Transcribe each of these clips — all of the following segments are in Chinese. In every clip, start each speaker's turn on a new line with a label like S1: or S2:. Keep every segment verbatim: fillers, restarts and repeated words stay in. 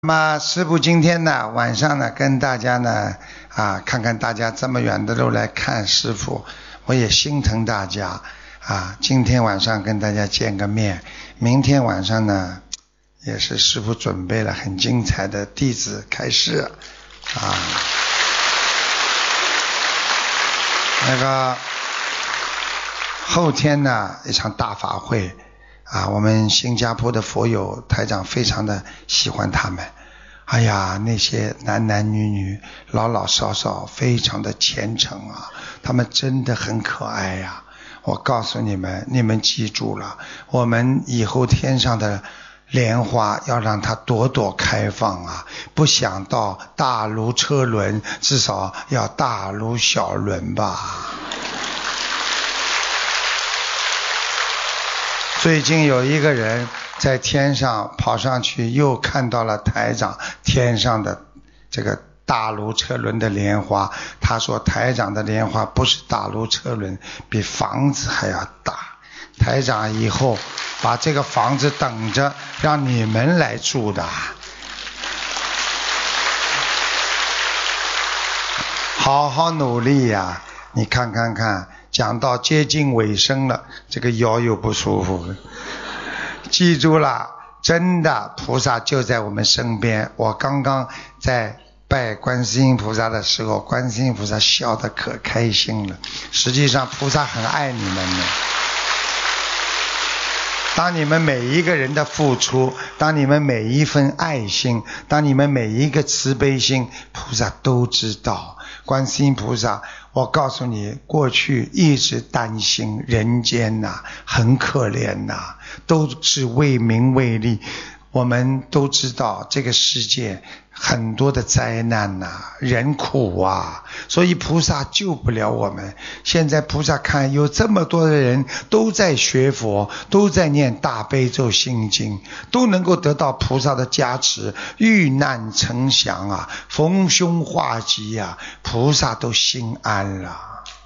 S1: 那么师父今天呢晚上呢跟大家呢啊看看大家这么远的路来看师父，我也心疼大家啊。今天晚上跟大家见个面，明天晚上呢也是师父准备了很精彩的弟子开示啊。那个后天呢一场大法会啊，我们新加坡的佛友台长非常的喜欢他们。哎呀，那些男男女女老老少少非常的虔诚啊，他们真的很可爱呀、啊。我告诉你们，你们记住了，我们以后天上的莲花要让它朵朵开放啊，不想到大如车轮，至少要大如小轮吧。最近有一个人在天上跑上去，又看到了台长天上的这个大如车轮的莲花。他说台长的莲花不是大如车轮，比房子还要大。台长以后把这个房子等着让你们来住的。好好努力呀、啊！你看看看，讲到接近尾声了，这个腰又不舒服。记住了，真的菩萨就在我们身边。我刚刚在拜观世音菩萨的时候，观世音菩萨笑得可开心了。实际上菩萨很爱你们的。当你们每一个人的付出，当你们每一份爱心，当你们每一个慈悲心，菩萨都知道。观世音菩萨，我告诉你，过去一直担心人间呐、啊、很可怜呐、啊，都是为名为利。我们都知道这个世界很多的灾难呐、啊，人苦啊，所以菩萨救不了我们。现在菩萨看有这么多的人都在学佛，都在念大悲咒心经，都能够得到菩萨的加持，遇难成祥啊，逢凶化吉啊，菩萨都心安了。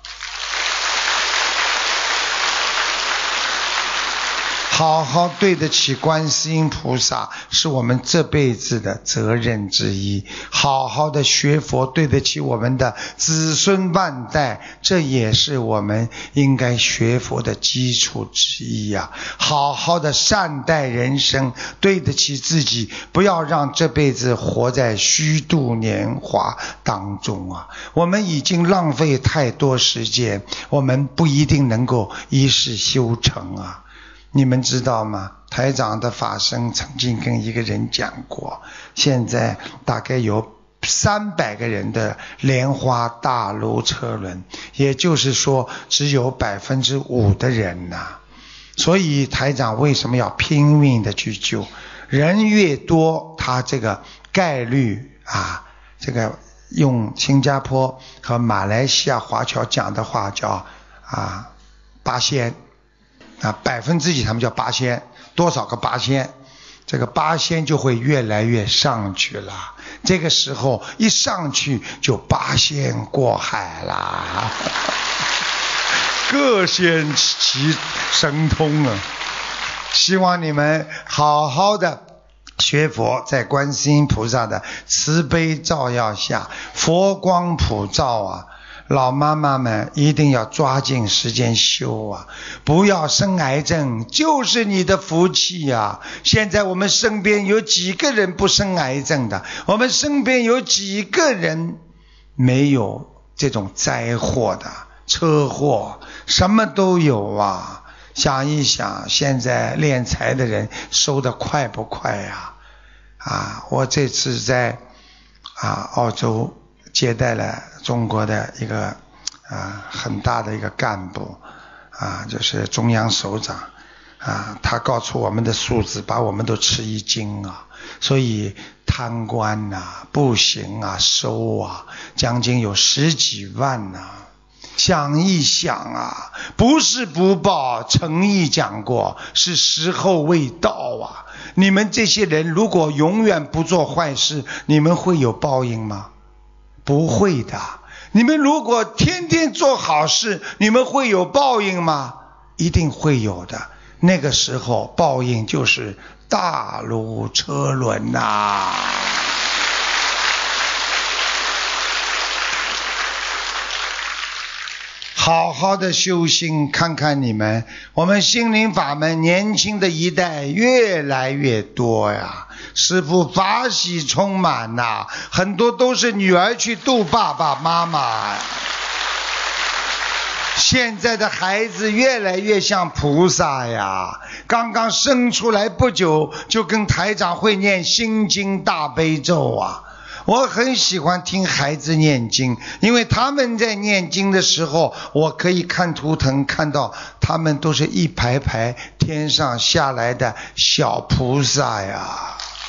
S1: 好好对得起观世音菩萨是我们这辈子的责任之一，好好的学佛对得起我们的子孙万代，这也是我们应该学佛的基础之一啊。好好的善待人生，对得起自己，不要让这辈子活在虚度年华当中啊。我们已经浪费太多时间，我们不一定能够一世修成啊。你们知道吗？台长的法身曾经跟一个人讲过，现在大概有三百个人的莲花大如车轮，也就是说只有百分之五的人呐、啊。所以台长为什么要拼命的去救？人越多，他这个概率啊，这个用新加坡和马来西亚华侨讲的话叫啊八仙。啊，百分之几他们叫八仙，多少个八仙，这个八仙就会越来越上去了。这个时候一上去就八仙过海啦，各显其神通啊！希望你们好好的学佛，在观世音菩萨的慈悲照耀下，佛光普照啊！老妈妈们一定要抓紧时间修啊，不要生癌症，就是你的福气啊。现在我们身边有几个人不生癌症的？我们身边有几个人没有这种灾祸的？车祸什么都有啊。想一想，现在敛财的人收得快不快啊？啊，我这次在啊澳洲接待了中国的一个啊很大的一个干部啊，就是中央首长啊，他告诉我们的数字把我们都吃一惊啊。所以贪官啊不行啊收啊，将近有十几万啊。想一想啊，不是不报，诚意讲过，是时候未到啊。你们这些人如果永远不做坏事，你们会有报应吗？不会的。你们如果天天做好事，你们会有报应吗？一定会有的。 那个时候报应就是大如车轮呐、啊。好好的修心，看看你们，我们心灵法门年轻的一代越来越多呀，师父法喜充满呐、啊，很多都是女儿去度爸爸妈妈。现在的孩子越来越像菩萨呀，刚刚生出来不久就跟台长会念心经大悲咒啊。我很喜欢听孩子念经，因为他们在念经的时候，我可以看图腾看到他们都是一排排天上下来的小菩萨呀。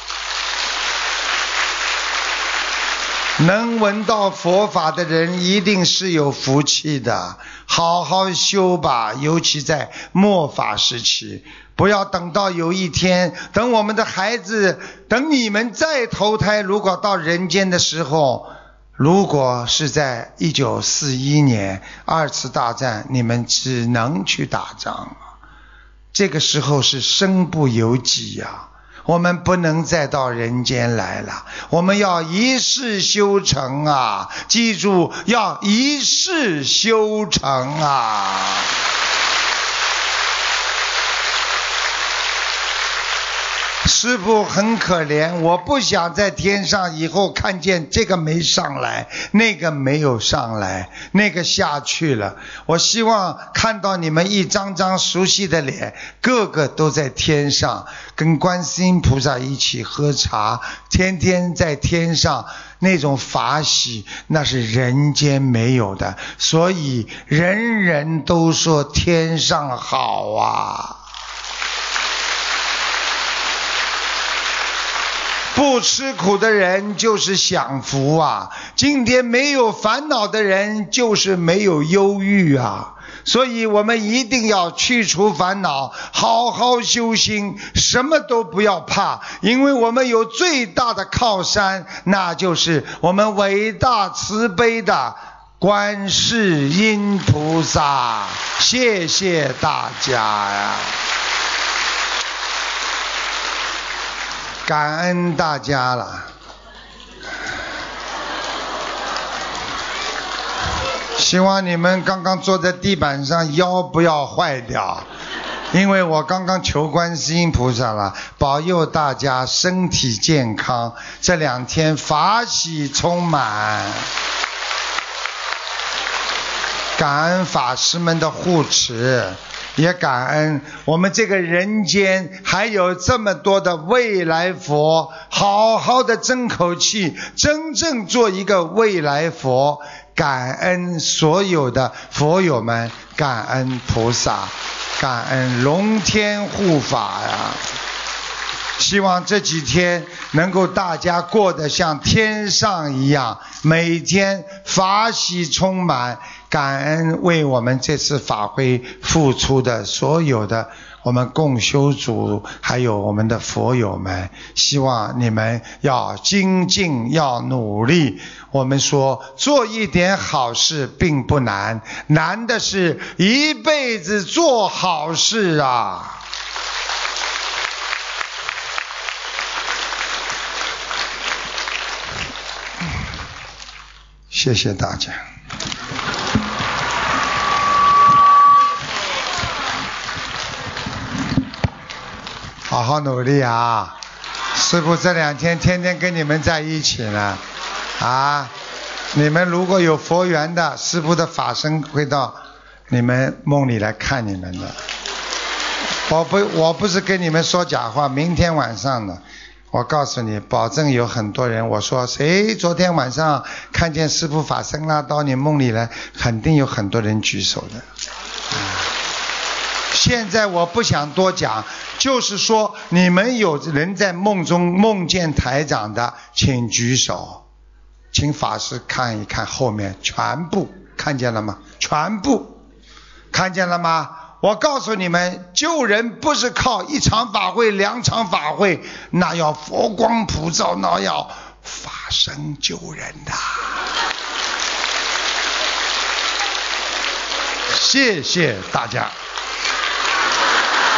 S1: 能闻到佛法的人一定是有福气的，好好修吧，尤其在末法时期，不要等到有一天，等我们的孩子，等你们再投胎，如果到人间的时候，如果是在一九四一年二次大战，你们只能去打仗，这个时候是身不由己呀。我们不能再到人间来了，我们要一世修成啊！记住，要一世修成啊！师父很可怜，我不想在天上以后看见这个没上来，那个没有上来，那个下去了。我希望看到你们一张张熟悉的脸，个个都在天上，跟观世音菩萨一起喝茶，天天在天上，那种法喜那是人间没有的，所以人人都说天上好啊。不吃苦的人就是享福啊，今天没有烦恼的人就是没有忧郁啊，所以我们一定要去除烦恼，好好修心，什么都不要怕，因为我们有最大的靠山，那就是我们伟大慈悲的观世音菩萨。谢谢大家呀！感恩大家了。希望你们刚刚坐在地板上腰不要坏掉，因为我刚刚求观世音菩萨了，保佑大家身体健康，这两天法喜充满，感恩法师们的护持，也感恩我们这个人间还有这么多的未来佛，好好的争口气，真正做一个未来佛。感恩所有的佛友们，感恩菩萨，感恩龙天护法呀！希望这几天能够大家过得像天上一样，每天法喜充满，感恩为我们这次法会付出的所有的我们共修组还有我们的佛友们，希望你们要精进，要努力。我们说做一点好事并不难，难的是一辈子做好事啊！谢谢大家。好好努力啊！师父这两天天天跟你们在一起呢，啊！你们如果有佛缘的，师父的法身会到你们梦里来看你们的。我不，我不是跟你们说假话。明天晚上呢，我告诉你，保证有很多人。我说谁昨天晚上看见师父法身啦，到你梦里来，肯定有很多人举手的。啊、现在我不想多讲，就是说你们有人在梦中梦见台长的，请举手。请法师看一看后面，全部看见了吗？全部看见了吗？我告诉你们，救人不是靠一场法会两场法会，那要佛光普照，那要法身救人的。谢谢大家。